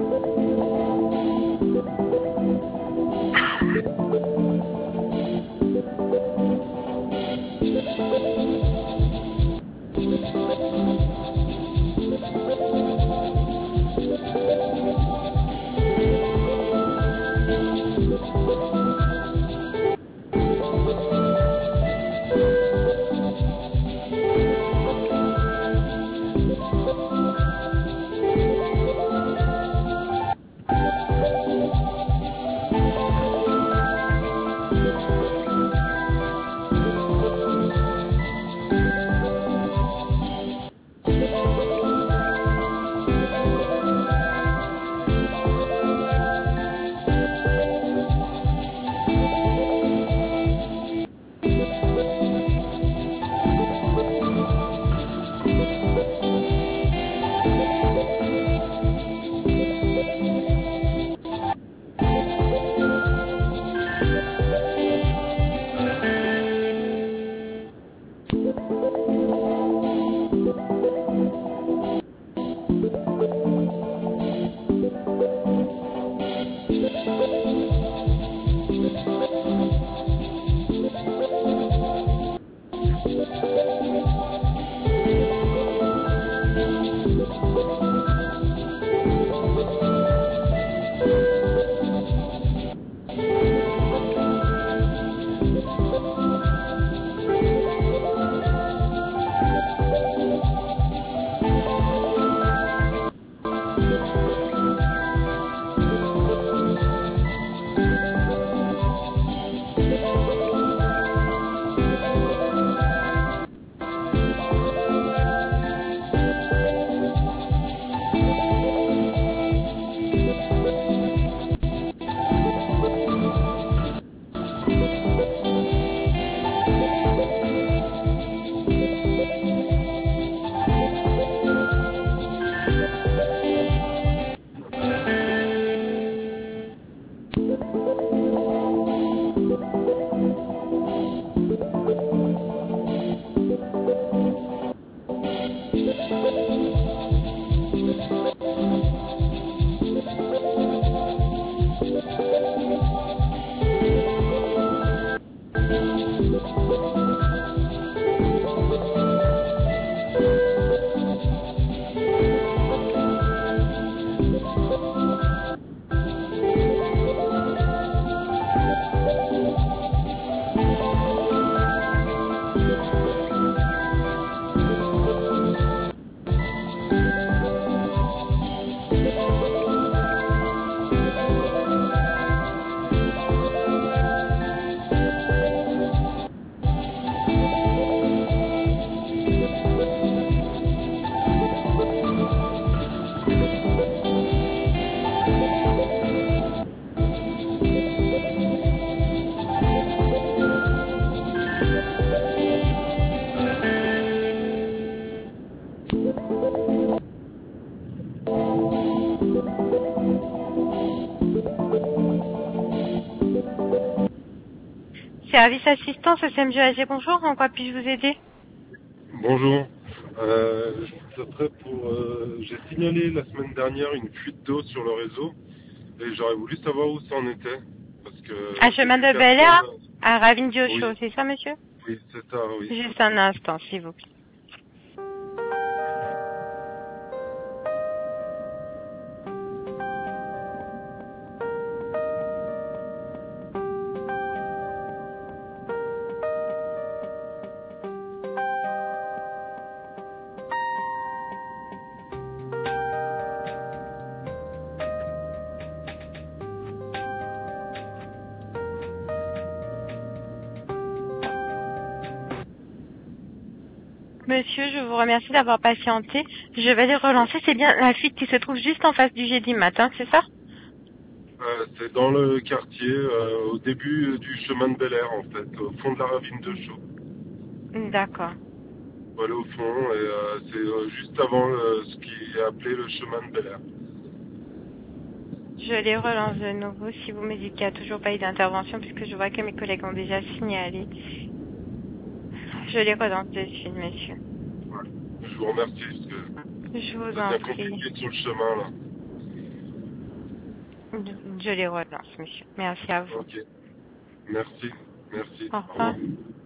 Service assistance SMG, bonjour, en quoi puis-je vous aider? Bonjour. Ça serait pour. J'ai signalé la semaine dernière une fuite d'eau sur le réseau et j'aurais voulu savoir où ça en était. Parce que. À chemin de Bel Air, à Ravine-Diocho, Oui. c'est ça, monsieur? Oui, c'est ça, oui. Juste un instant, s'il vous plaît. Monsieur, je vous remercie d'avoir patienté. Je vais les relancer. C'est bien la fuite qui se trouve juste en face du Jeudi matin, c'est ça? C'est dans le quartier, au début du chemin de Bel Air, en fait, au fond de la ravine de Chaux. D'accord. Voilà, au fond, et c'est juste avant ce qui est appelé le chemin de Bel Air. Je les relance de nouveau si vous me dites qu'il n'y a toujours pas eu d'intervention puisque je vois que mes collègues ont déjà signalé. Je les relance de suite, monsieur. Ouais. Je vous remercie, parce que Je vous c'est en bien prie. compliqué sur le chemin, là. Je les relance, monsieur. Merci à vous. Ok. Merci. Merci. Au Au revoir. revoir.